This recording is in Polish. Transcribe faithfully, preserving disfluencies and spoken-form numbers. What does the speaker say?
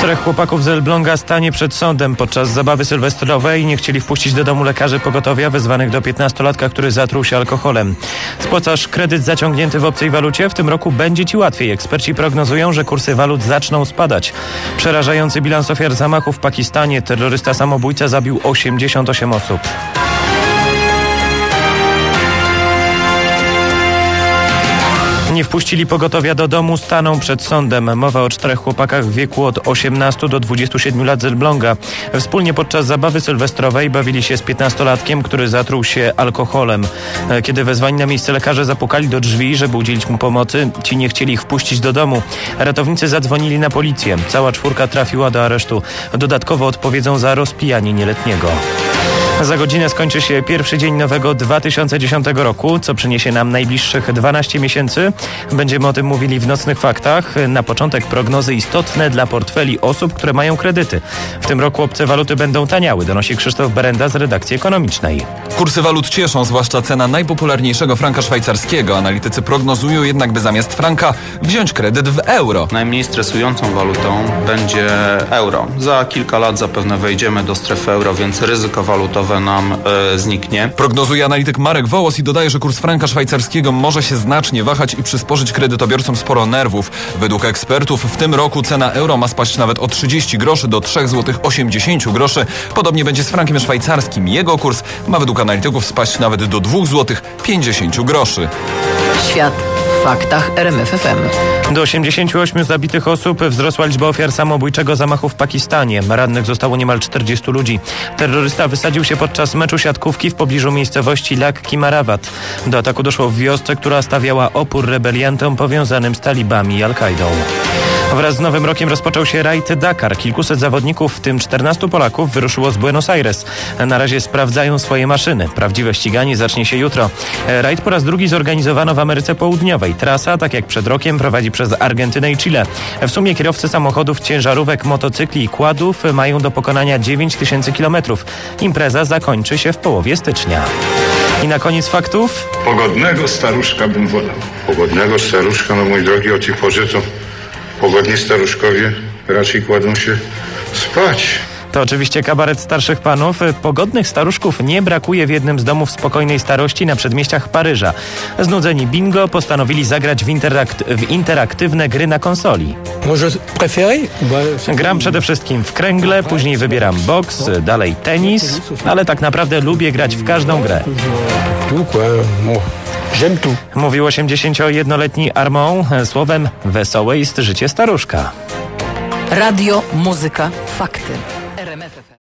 Czterech chłopaków z Elbląga stanie przed sądem podczas zabawy sylwestrowej. Nie chcieli wpuścić do domu lekarzy pogotowia wezwanych do piętnastolatka, który zatruł się alkoholem. Spłacasz kredyt zaciągnięty w obcej walucie? W tym roku będzie ci łatwiej. Eksperci prognozują, że kursy walut zaczną spadać. Przerażający bilans ofiar zamachu w Pakistanie. Terrorysta samobójca zabił osiemdziesiąt osiem osób. Nie wpuścili pogotowia do domu, staną przed sądem. Mowa o czterech chłopakach w wieku od osiemnastu do dwudziestu siedmiu lat z Elbląga. Wspólnie podczas zabawy sylwestrowej bawili się z piętnastolatkiem, który zatruł się alkoholem. Kiedy wezwani na miejsce lekarze zapukali do drzwi, żeby udzielić mu pomocy, ci nie chcieli ich wpuścić do domu. Ratownicy zadzwonili na policję. Cała czwórka trafiła do aresztu. Dodatkowo odpowiedzą za rozpijanie nieletniego. Za godzinę skończy się pierwszy dzień nowego dwa tysiące dziesiątego roku, co przyniesie nam najbliższych dwanaście miesięcy. Będziemy o tym mówili w Nocnych Faktach. Na początek prognozy istotne dla portfeli osób, które mają kredyty. W tym roku obce waluty będą taniały, donosi Krzysztof Berenda z redakcji ekonomicznej. Kursy walut cieszą, zwłaszcza cena najpopularniejszego franka szwajcarskiego. Analitycy prognozują jednak, by zamiast franka wziąć kredyt w euro. Najmniej stresującą walutą będzie euro. Za kilka lat zapewne wejdziemy do strefy euro, więc ryzyko walutowe nam e, zniknie. Prognozuje analityk Marek Wołos i dodaje, że kurs franka szwajcarskiego może się znacznie wahać i przysporzyć kredytobiorcom sporo nerwów. Według ekspertów w tym roku cena euro ma spaść nawet o trzydzieści groszy do trzy złote osiemdziesiąt groszy. Podobnie będzie z frankiem szwajcarskim. Jego kurs ma według analityków spaść nawet do dwa złote pięćdziesiąt groszy. Świat w faktach R M F F M. Do osiemdziesięciu ośmiu zabitych osób wzrosła liczba ofiar samobójczego zamachu w Pakistanie. Rannych zostało niemal czterdziestu ludzi. Terrorysta wysadził się podczas meczu siatkówki w pobliżu miejscowości Lakki-Marawat. Do ataku doszło w wiosce, która stawiała opór rebeliantom powiązanym z talibami i Al-Kaidą. Wraz z Nowym Rokiem rozpoczął się rajd Dakar. Kilkuset zawodników, w tym czternastu Polaków, wyruszyło z Buenos Aires. Na razie sprawdzają swoje maszyny. Prawdziwe ściganie zacznie się jutro. Rajd po raz drugi zorganizowano w Ameryce Południowej. Trasa, tak jak przed rokiem, prowadzi przez Argentynę i Chile. W sumie kierowcy samochodów, ciężarówek, motocykli i quadów mają do pokonania dziewięć tysięcy kilometrów. Impreza zakończy się w połowie stycznia. I na koniec faktów. Pogodnego staruszka bym wolał. Pogodnego staruszka, no mój drogi, o tej porze to pogodni staruszkowie raczej kładą się spać. To oczywiście kabaret starszych panów. Pogodnych staruszków nie brakuje w jednym z domów spokojnej starości na przedmieściach Paryża. Znudzeni bingo postanowili zagrać w, interakt- w interaktywne gry na konsoli. Gram przede wszystkim w kręgle, później wybieram boks, dalej tenis, ale tak naprawdę lubię grać w każdą grę. Mówił osiemdziesięciojednoletni Armand. Słowem, wesołe jest życie staruszka. Radio, muzyka, fakty. R M F F M.